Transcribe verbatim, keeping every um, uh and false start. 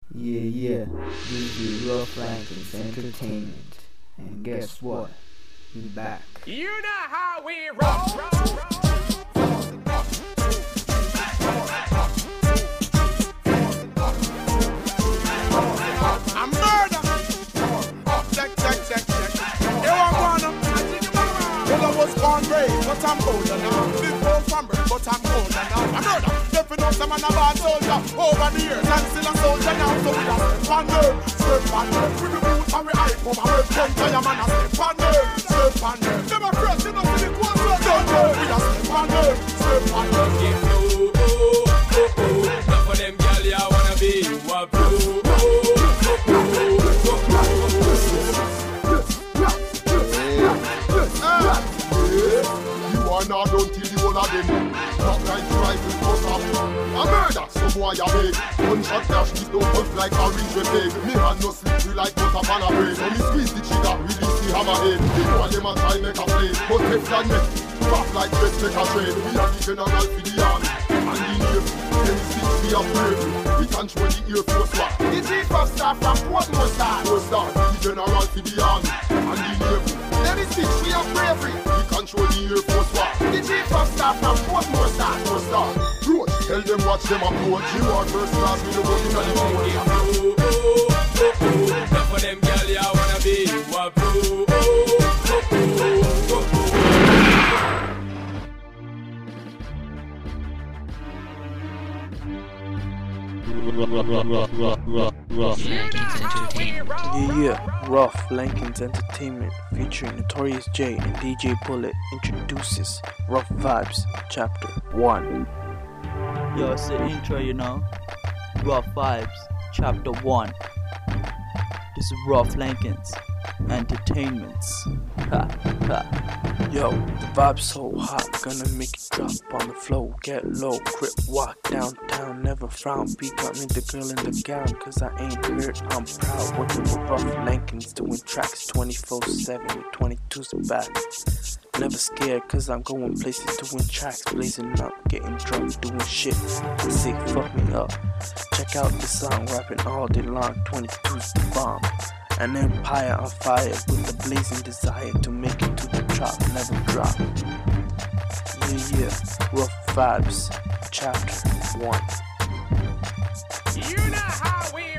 Yeah, yeah, this is Rough Lankins Entertainment. And guess what? We back. You know how we roll, roll, roll. I'm murder. Check, check, check, check. You want one? Well, I was born brave, but I'm older now. Before from birth, but I'm older now. I'm murder. Definitely know some man a bad soldier over the years, and still a soldier now. So we just step on there, step on there. With the boots and we hype up, and we come to your man and step on there, step on there. Never press, you know, to the quote, so don't go. We just step on there, step on there. Give you, oh, oh, oh. Not for them girl, you wanna be, you a blue, oh, oh, oh, oh. You are not done till you all of them. Not like rifle bust up. A murder, some boy a beg. One shot cash, this don't hurt like a ridge peg. Me hand no slippery like butter pan a bread. So me squeeze the trigger, release the hammerhead. They know them a try make a play, but Teflon make pop like best make a trade. We are the general for the army, and the navy. Them six we are brave. We control the Air Force one. The chief of staff from Portmore Star. Portmore Star, the general for the army, and the navy. Them six we are bravery. We control the Air Force one. The chief of staff from Portmore Star. Portmore Star. Roach, tell them watch them approach. You are first class with the working on the board. Oh, oh, oh, oh. Not for them girl, you wanna be, you a blue, oh, oh, oh, oh, oh. Yeah, yeah, Rough Lankins Entertainment featuring Notorious J and D J Bullet introduces Rough Vibes Chapter one. Yo, it's the intro, you know. Rough Vibes Chapter one. This is Rough Lankins Entertainments. Ha, ha. Yo, the vibe's so hot, gonna make it drop on the floor. Get low, crip walk downtown, never frown. Be got me the girl in the gown, cause I ain't hurt, I'm proud. Working with Rough Lankins, doing tracks twenty-four seven with twenty-two's back. Never scared, cause I'm going places, doing tracks, blazing up, getting drunk, doing shit. They say fuck me up. Check out the song, rapping all day long, twenty-two's the bomb. An empire on fire with a blazing desire to make it to the top, never drop. Yeah, yeah, Rough Vibes, Chapter one. You know how we